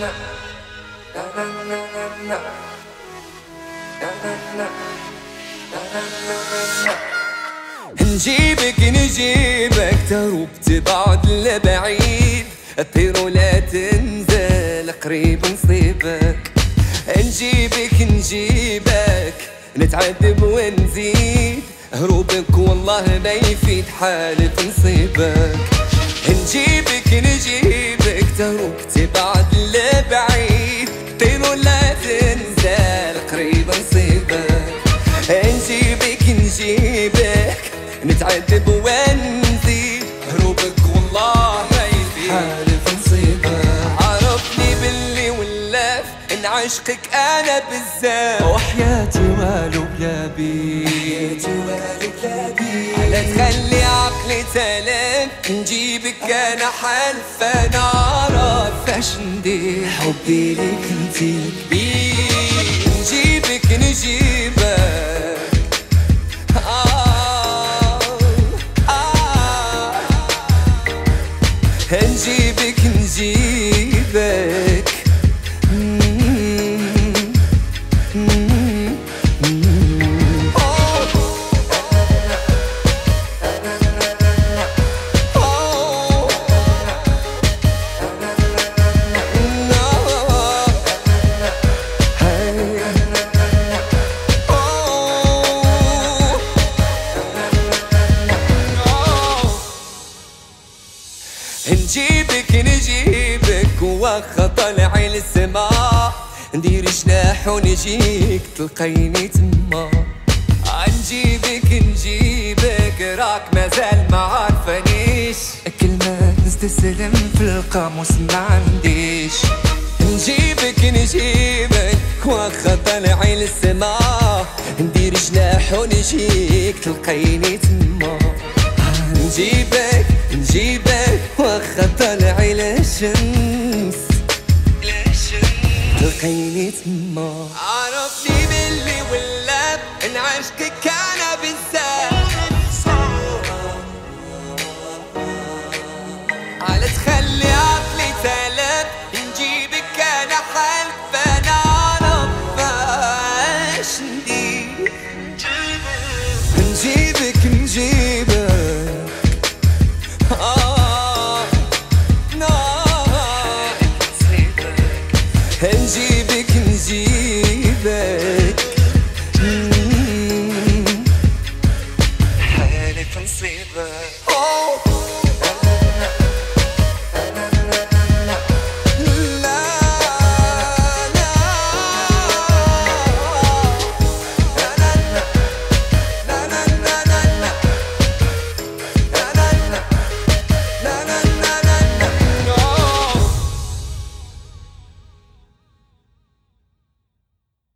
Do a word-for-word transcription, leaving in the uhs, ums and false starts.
نجيبك نجيبك تروب تبعد لبعيد، طير ولا تنزل قريب نصيبك. نجيبك نجيبك نتعذب ونزيد، هروبك والله ما يفيد حالف نصيبك. نجيبك نجيبك تروب تبعد لبعيد، طير ولا تنزل قريب نصيبك. نجيبك نجيبك نتعذب ونزيد، هروبك والله ما يفيد حالف نصيبك. عرفني باللي ولف ان عشقك انا بالذات، وحياتي والو بلا بي، حياتي والو بلا بي. على تخلي عقلي تلف نجيبك انا حلف، انا عارف اش ندير حبي ليك انتي كبير. نجيبك نجيبك نجيبك نجيبك نجيبك نجيبك واخا طالعي للسما، ندير جناح ونجيك تلقيني تما. نجيبك نجيبك راك مازال ما عارفانيش، كلمات نستسلم في القاموس ما عنديش. نجيبك نجيبك واخا طالعي للسما، ندير جناح ونجيك تلقيني تما. نجيبك نجيبك واخا طالعي للشمس، تلقيني تما. عرفني باللي ولاب ان عشقك انا بالذات، على تخلي عقلي تلف نجيبك انا حلف، انا عارف اش ندير